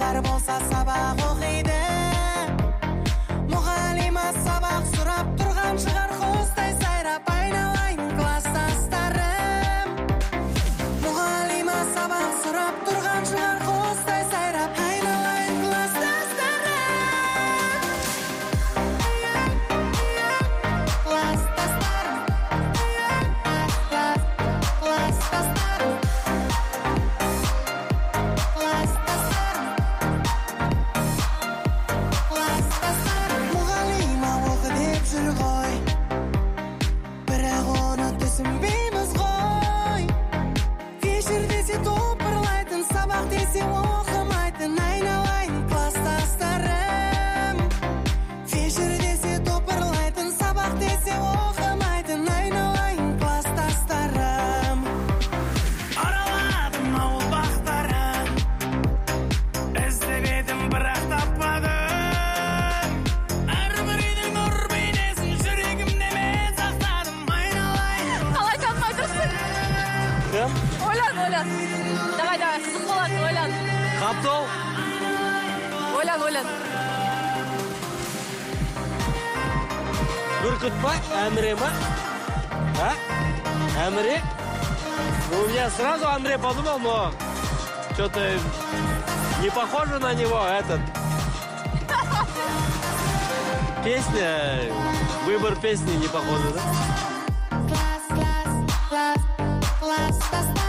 Қыздар болса сабақ оқиды. Мұғалима сабақ сұрап тұрған шығар, қостай сайрап айналайын класстастарым. Мұғалима сабақ сұрап тұрған шығар, қостай сайрап айналайын класстастарым. Класстастарым. Класстастарым. Мұғалима оқы деп жүр ғой, бірақ оны түсінбейміз ғой. Кешір десе топырлайтын, сабақ десе оқымайтын, айналайын класстастарым. Кешір десе топырлайтын, сабақ десе оқымайтын, айналайын класстастарым. Араладым ауыл бақтарын, іздеп едім бірақ таппадым. Әрбір үйдің нұр бейнесін жүрегімде мен сақтадым, айналайын. Қалай танымай тұрсың? Ойлан. Давай, қызық болады, ойлан. Қаптол. Ойлан. Бүркіт па? Әміре ма? А? Әміре? У меня сразу Андрей подумал, но что-то не похоже на него этот. Песня, выбор песни не похоже, да? Класс,